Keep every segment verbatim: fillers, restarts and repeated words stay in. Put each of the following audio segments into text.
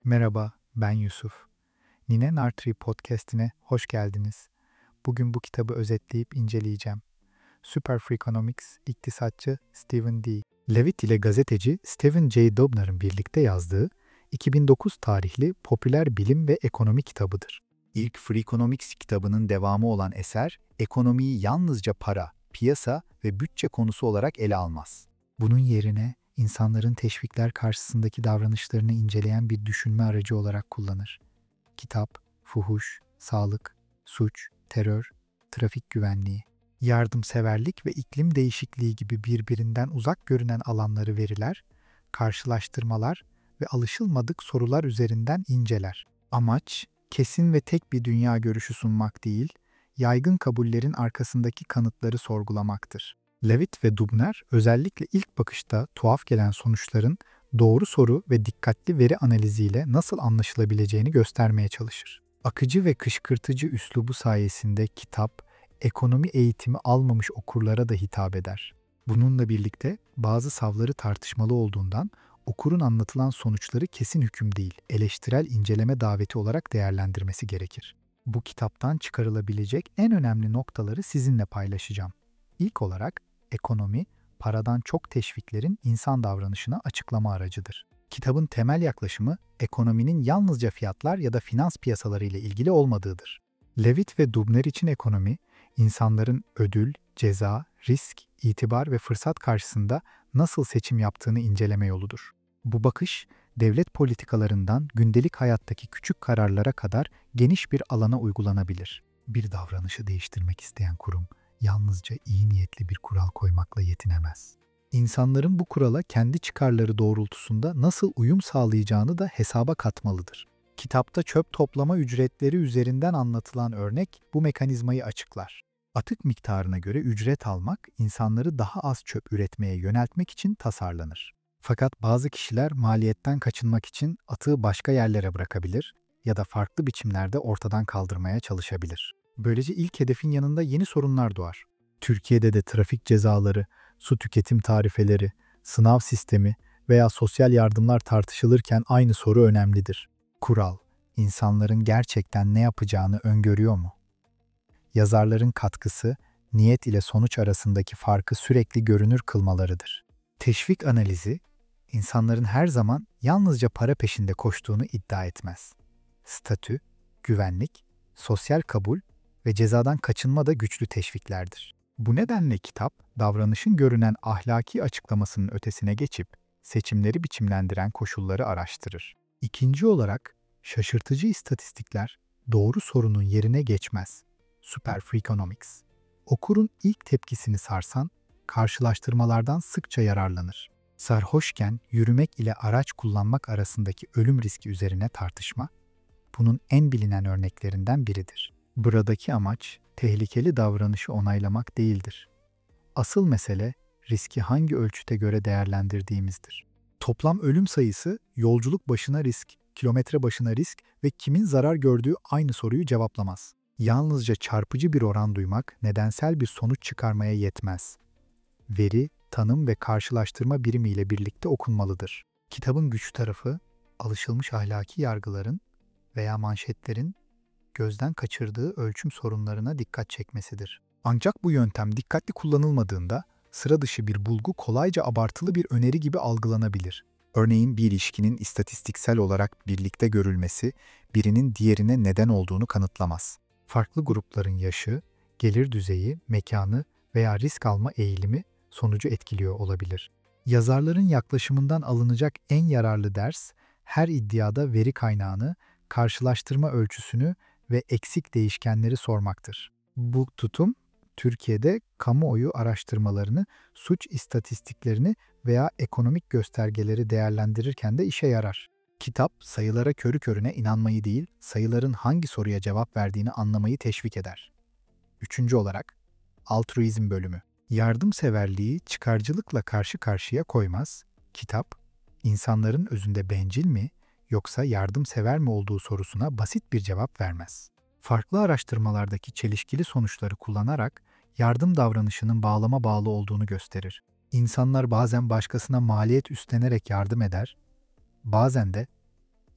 Merhaba, ben Yusuf. Nine Nartree podcast'ine hoş geldiniz. Bugün bu kitabı özetleyip inceleyeceğim. Super Freakonomics, iktisatçı Stephen D. Levitt ile gazeteci Stephen J. Dubner'ın birlikte yazdığı iki bin dokuz tarihli popüler bilim ve ekonomi kitabıdır. İlk Freakonomics kitabının devamı olan eser, ekonomiyi yalnızca para, piyasa ve bütçe konusu olarak ele almaz. Bunun yerine insanların teşvikler karşısındaki davranışlarını inceleyen bir düşünme aracı olarak kullanır. Kitap, fuhuş, sağlık, suç, terör, trafik güvenliği, yardımseverlik ve iklim değişikliği gibi birbirinden uzak görünen alanları veriler, karşılaştırmalar ve alışılmadık sorular üzerinden inceler. Amaç, kesin ve tek bir dünya görüşü sunmak değil, yaygın kabullerin arkasındaki kanıtları sorgulamaktır. Levitt ve Dubner özellikle ilk bakışta tuhaf gelen sonuçların doğru soru ve dikkatli veri analiziyle nasıl anlaşılabileceğini göstermeye çalışır. Akıcı ve kışkırtıcı üslubu sayesinde kitap, ekonomi eğitimi almamış okurlara da hitap eder. Bununla birlikte bazı savları tartışmalı olduğundan okurun anlatılan sonuçları kesin hüküm değil, eleştirel inceleme daveti olarak değerlendirmesi gerekir. Bu kitaptan çıkarılabilecek en önemli noktaları sizinle paylaşacağım. İlk olarak, ekonomi, paradan çok teşviklerin insan davranışına açıklama aracıdır. Kitabın temel yaklaşımı, ekonominin yalnızca fiyatlar ya da finans piyasaları ile ilgili olmadığıdır. Levitt ve Dubner için ekonomi, insanların ödül, ceza, risk, itibar ve fırsat karşısında nasıl seçim yaptığını inceleme yoludur. Bu bakış, devlet politikalarından gündelik hayattaki küçük kararlara kadar geniş bir alana uygulanabilir. Bir davranışı değiştirmek isteyen kurum, yalnızca iyi niyetli bir kural koymakla yetinemez. İnsanların bu kurala kendi çıkarları doğrultusunda nasıl uyum sağlayacağını da hesaba katmalıdır. Kitapta çöp toplama ücretleri üzerinden anlatılan örnek bu mekanizmayı açıklar. Atık miktarına göre ücret almak, insanları daha az çöp üretmeye yöneltmek için tasarlanır. Fakat bazı kişiler maliyetten kaçınmak için atığı başka yerlere bırakabilir ya da farklı biçimlerde ortadan kaldırmaya çalışabilir. Böylece ilk hedefin yanında yeni sorunlar doğar. Türkiye'de de trafik cezaları, su tüketim tarifeleri, sınav sistemi veya sosyal yardımlar tartışılırken aynı soru önemlidir. Kural, insanların gerçekten ne yapacağını öngörüyor mu? Yazarların katkısı, niyet ile sonuç arasındaki farkı sürekli görünür kılmalarıdır. Teşvik analizi, insanların her zaman yalnızca para peşinde koştuğunu iddia etmez. Statü, güvenlik, sosyal kabul ve cezadan kaçınma da güçlü teşviklerdir. Bu nedenle kitap, davranışın görünen ahlaki açıklamasının ötesine geçip, seçimleri biçimlendiren koşulları araştırır. İkinci olarak, şaşırtıcı istatistikler doğru sorunun yerine geçmez. Super Freakonomics. Okurun ilk tepkisini sarsan, karşılaştırmalardan sıkça yararlanır. Sarhoşken yürümek ile araç kullanmak arasındaki ölüm riski üzerine tartışma, bunun en bilinen örneklerinden biridir. Buradaki amaç, tehlikeli davranışı onaylamak değildir. Asıl mesele, riski hangi ölçüte göre değerlendirdiğimizdir. Toplam ölüm sayısı, yolculuk başına risk, kilometre başına risk ve kimin zarar gördüğü aynı soruyu cevaplamaz. Yalnızca çarpıcı bir oran duymak, nedensel bir sonuç çıkarmaya yetmez. Veri, tanım ve karşılaştırma birimiyle birlikte okunmalıdır. Kitabın güç tarafı, alışılmış ahlaki yargıların veya manşetlerin gözden kaçırdığı ölçüm sorunlarına dikkat çekmesidir. Ancak bu yöntem dikkatli kullanılmadığında sıra dışı bir bulgu kolayca abartılı bir öneri gibi algılanabilir. Örneğin bir ilişkinin istatistiksel olarak birlikte görülmesi birinin diğerine neden olduğunu kanıtlamaz. Farklı grupların yaşı, gelir düzeyi, mekanı veya risk alma eğilimi sonucu etkiliyor olabilir. Yazarların yaklaşımından alınacak en yararlı ders, her iddiada veri kaynağını, karşılaştırma ölçüsünü ve eksik değişkenleri sormaktır. Bu tutum, Türkiye'de kamuoyu araştırmalarını, suç istatistiklerini veya ekonomik göstergeleri değerlendirirken de işe yarar. Kitap, sayılara körü körüne inanmayı değil, sayıların hangi soruya cevap verdiğini anlamayı teşvik eder. Üçüncü olarak, altruizm bölümü. Yardımseverliği çıkarcılıkla karşı karşıya koymaz. Kitap, insanların özünde bencil mi yoksa yardımsever mi olduğu sorusuna basit bir cevap vermez. Farklı araştırmalardaki çelişkili sonuçları kullanarak yardım davranışının bağlama bağlı olduğunu gösterir. İnsanlar bazen başkasına maliyet üstlenerek yardım eder, bazen de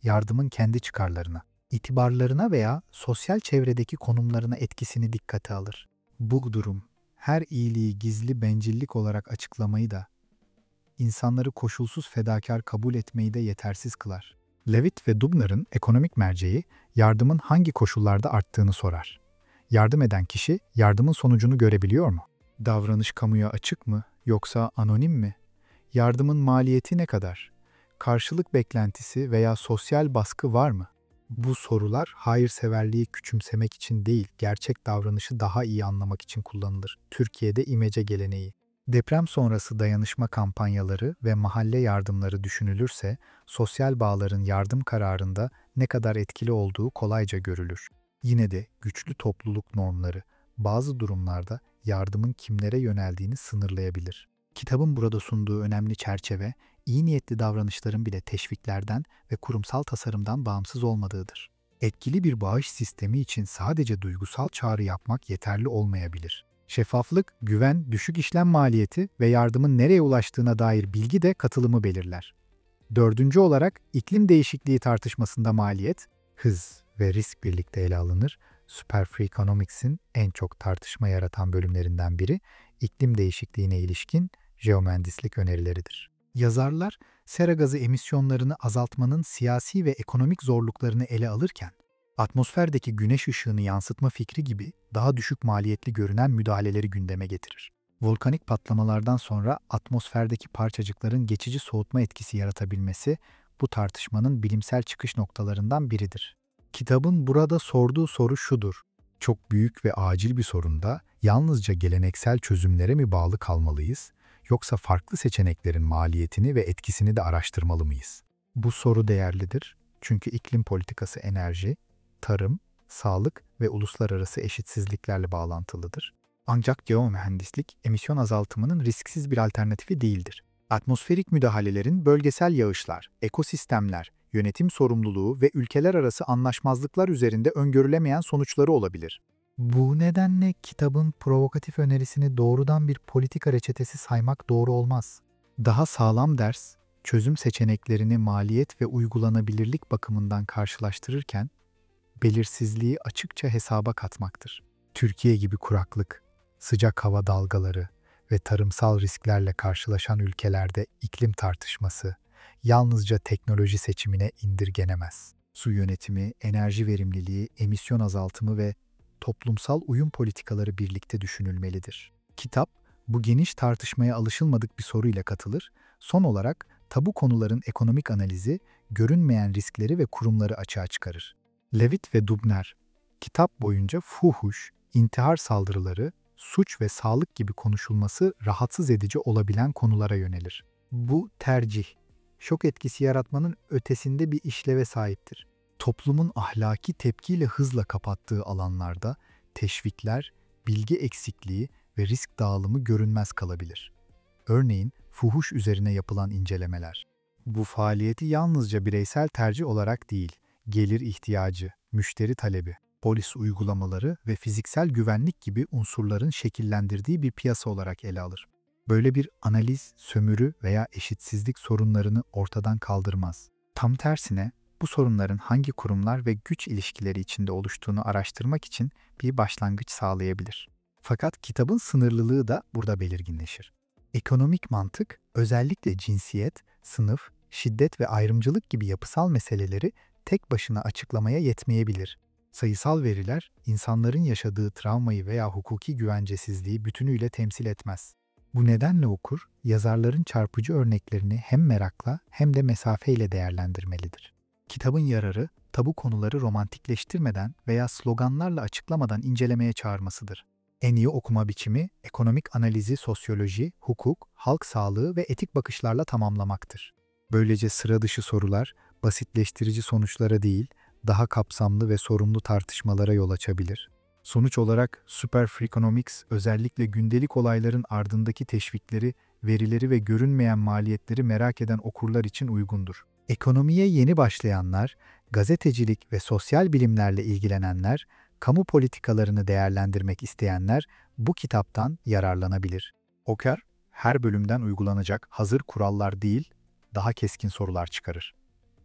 yardımın kendi çıkarlarına, itibarlarına veya sosyal çevredeki konumlarına etkisini dikkate alır. Bu durum her iyiliği gizli bencillik olarak açıklamayı da, insanları koşulsuz fedakar kabul etmeyi de yetersiz kılar. Levitt ve Dubner'ın ekonomik merceği yardımın hangi koşullarda arttığını sorar. Yardım eden kişi yardımın sonucunu görebiliyor mu? Davranış kamuya açık mı yoksa anonim mi? Yardımın maliyeti ne kadar? Karşılık beklentisi veya sosyal baskı var mı? Bu sorular hayırseverliği küçümsemek için değil, gerçek davranışı daha iyi anlamak için kullanılır. Türkiye'de imece geleneği. Deprem sonrası dayanışma kampanyaları ve mahalle yardımları düşünülürse, sosyal bağların yardım kararında ne kadar etkili olduğu kolayca görülür. Yine de güçlü topluluk normları bazı durumlarda yardımın kimlere yöneldiğini sınırlayabilir. Kitabın burada sunduğu önemli çerçeve, iyi niyetli davranışların bile teşviklerden ve kurumsal tasarımdan bağımsız olmadığıdır. Etkili bir bağış sistemi için sadece duygusal çağrı yapmak yeterli olmayabilir. Şeffaflık, güven, düşük işlem maliyeti ve yardımın nereye ulaştığına dair bilgi de katılımı belirler. Dördüncü olarak iklim değişikliği tartışmasında maliyet, hız ve risk birlikte ele alınır. Superfreakonomics'in en çok tartışma yaratan bölümlerinden biri, iklim değişikliğine ilişkin jeomühendislik önerileridir. Yazarlar, sera gazı emisyonlarını azaltmanın siyasi ve ekonomik zorluklarını ele alırken, atmosferdeki güneş ışığını yansıtma fikri gibi daha düşük maliyetli görünen müdahaleleri gündeme getirir. Volkanik patlamalardan sonra atmosferdeki parçacıkların geçici soğutma etkisi yaratabilmesi bu tartışmanın bilimsel çıkış noktalarından biridir. Kitabın burada sorduğu soru şudur: çok büyük ve acil bir sorunda yalnızca geleneksel çözümlere mi bağlı kalmalıyız, yoksa farklı seçeneklerin maliyetini ve etkisini de araştırmalı mıyız? Bu soru değerlidir çünkü iklim politikası enerji, tarım, sağlık ve uluslararası eşitsizliklerle bağlantılıdır. Ancak jeomühendislik, emisyon azaltımının risksiz bir alternatifi değildir. Atmosferik müdahalelerin bölgesel yağışlar, ekosistemler, yönetim sorumluluğu ve ülkeler arası anlaşmazlıklar üzerinde öngörülemeyen sonuçları olabilir. Bu nedenle kitabın provokatif önerisini doğrudan bir politika reçetesi saymak doğru olmaz. Daha sağlam ders, çözüm seçeneklerini maliyet ve uygulanabilirlik bakımından karşılaştırırken, belirsizliği açıkça hesaba katmaktır. Türkiye gibi kuraklık, sıcak hava dalgaları ve tarımsal risklerle karşılaşan ülkelerde iklim tartışması yalnızca teknoloji seçimine indirgenemez. Su yönetimi, enerji verimliliği, emisyon azaltımı ve toplumsal uyum politikaları birlikte düşünülmelidir. Kitap, bu geniş tartışmaya alışılmadık bir soruyla katılır, son olarak tabu konuların ekonomik analizi, görünmeyen riskleri ve kurumları açığa çıkarır. Levitt ve Dubner, kitap boyunca fuhuş, intihar saldırıları, suç ve sağlık gibi konuşulması rahatsız edici olabilen konulara yönelir. Bu tercih, şok etkisi yaratmanın ötesinde bir işleve sahiptir. Toplumun ahlaki tepkiyle hızla kapattığı alanlarda teşvikler, bilgi eksikliği ve risk dağılımı görünmez kalabilir. Örneğin fuhuş üzerine yapılan incelemeler. Bu faaliyeti yalnızca bireysel tercih olarak değil, gelir ihtiyacı, müşteri talebi, polis uygulamaları ve fiziksel güvenlik gibi unsurların şekillendirdiği bir piyasa olarak ele alır. Böyle bir analiz, sömürü veya eşitsizlik sorunlarını ortadan kaldırmaz. Tam tersine, bu sorunların hangi kurumlar ve güç ilişkileri içinde oluştuğunu araştırmak için bir başlangıç sağlayabilir. Fakat kitabın sınırlılığı da burada belirginleşir. Ekonomik mantık, özellikle cinsiyet, sınıf, şiddet ve ayrımcılık gibi yapısal meseleleri tek başına açıklamaya yetmeyebilir. Sayısal veriler, insanların yaşadığı travmayı veya hukuki güvencesizliği bütünüyle temsil etmez. Bu nedenle okur, yazarların çarpıcı örneklerini hem merakla hem de mesafeyle değerlendirmelidir. Kitabın yararı, tabu konuları romantikleştirmeden veya sloganlarla açıklamadan incelemeye çağırmasıdır. En iyi okuma biçimi, ekonomik analizi sosyoloji, hukuk, halk sağlığı ve etik bakışlarla tamamlamaktır. Böylece sıra dışı sorular, basitleştirici sonuçlara değil, daha kapsamlı ve sorumlu tartışmalara yol açabilir. Sonuç olarak Superfreakonomics özellikle gündelik olayların ardındaki teşvikleri, verileri ve görünmeyen maliyetleri merak eden okurlar için uygundur. Ekonomiye yeni başlayanlar, gazetecilik ve sosyal bilimlerle ilgilenenler, kamu politikalarını değerlendirmek isteyenler bu kitaptan yararlanabilir. Okur, her bölümden uygulanacak hazır kurallar değil, daha keskin sorular çıkarır.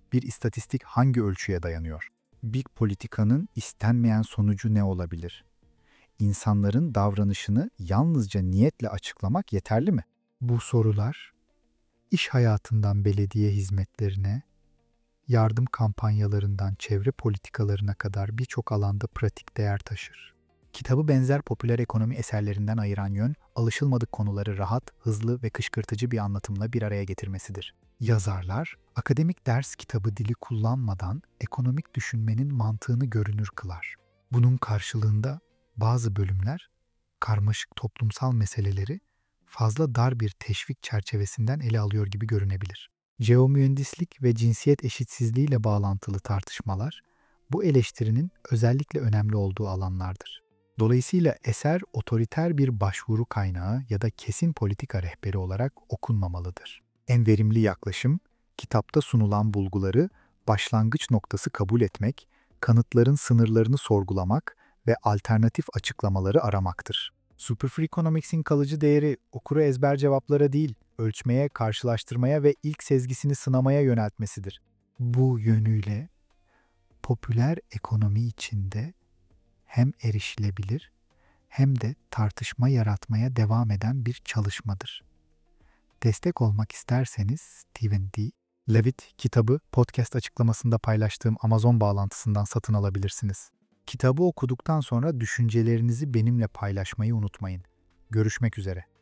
Bir istatistik hangi ölçüye dayanıyor? Bir politikanın istenmeyen sonucu ne olabilir? İnsanların davranışını yalnızca niyetle açıklamak yeterli mi? Bu sorular, iş hayatından belediye hizmetlerine, yardım kampanyalarından çevre politikalarına kadar birçok alanda pratik değer taşır. Kitabı benzer popüler ekonomi eserlerinden ayıran yön, alışılmadık konuları rahat, hızlı ve kışkırtıcı bir anlatımla bir araya getirmesidir. Yazarlar, akademik ders kitabı dili kullanmadan ekonomik düşünmenin mantığını görünür kılar. Bunun karşılığında bazı bölümler, karmaşık toplumsal meseleleri fazla dar bir teşvik çerçevesinden ele alıyor gibi görünebilir. Jeomühendislik ve cinsiyet eşitsizliğiyle bağlantılı tartışmalar, bu eleştirinin özellikle önemli olduğu alanlardır. Dolayısıyla eser otoriter bir başvuru kaynağı ya da kesin politika rehberi olarak okunmamalıdır. En verimli yaklaşım, kitapta sunulan bulguları başlangıç noktası kabul etmek, kanıtların sınırlarını sorgulamak ve alternatif açıklamaları aramaktır. Superfree Economics'in kalıcı değeri okuru ezber cevaplara değil, ölçmeye, karşılaştırmaya ve ilk sezgisini sınamaya yöneltmesidir. Bu yönüyle popüler ekonomi içinde hem erişilebilir hem de tartışma yaratmaya devam eden bir çalışmadır. Destek olmak isterseniz Stephen D. Levitt kitabı podcast açıklamasında paylaştığım Amazon bağlantısından satın alabilirsiniz. Kitabı okuduktan sonra düşüncelerinizi benimle paylaşmayı unutmayın. Görüşmek üzere.